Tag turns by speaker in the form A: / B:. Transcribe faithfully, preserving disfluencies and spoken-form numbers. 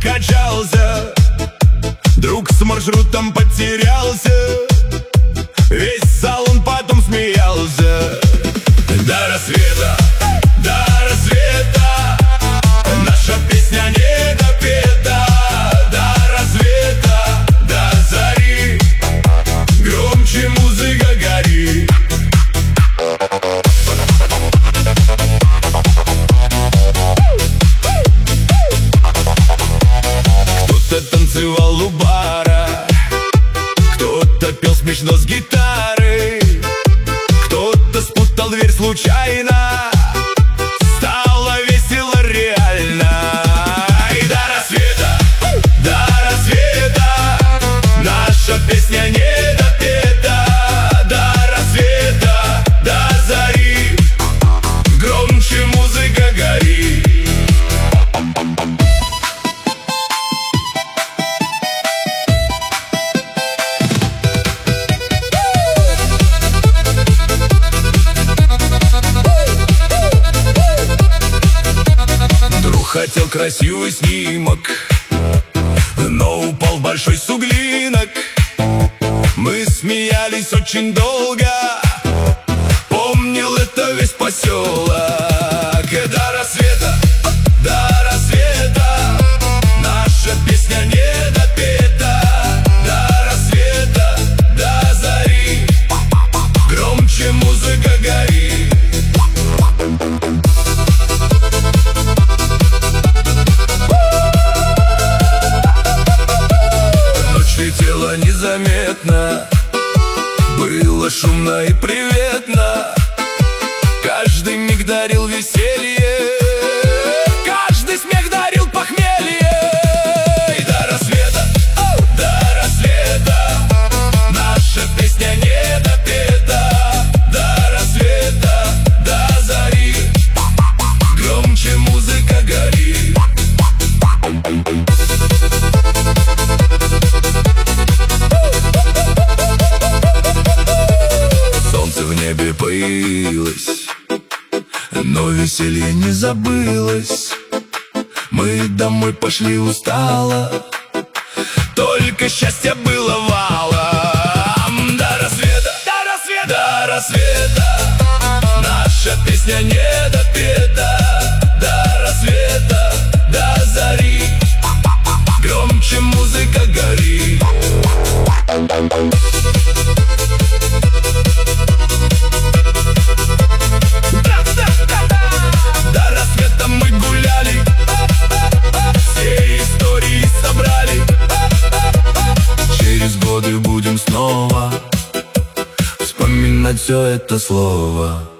A: качался, друг с маршрутом потерялся, весь салон потом смеялся. До рассвета, до рассвета наша песня не допета. До рассвета, до зари громче музыка горит. Кто-то танцевал у бара, кто-то пел смешно с гитары, кто-то спутал дверь случайно, стало весело реально. И до рассвета, до рассвета наша песня не допета. До рассвета, до зари громче музыка горит. Хотел красивый снимок, но упал в большой суглинок. Мы смеялись очень долго, помнил это весь поселок. До рассвета, до рассвета наша песня не допета. До рассвета, до зари громче музыка горит. Летела незаметно, было шумно и приветно. Каждый миг дарил веселье, каждый смех дарил похмелье. И до рассвета, до рассвета наша песня не допета. До рассвета, до зари громче музыка горит. Появилось, но веселье не забылось. Мы домой пошли устало, только счастье было валом. До рассвета, до рассвета, до рассвета наша песня не допета. До рассвета, до зари громче музыка горит. Будем снова вспоминать все это слово.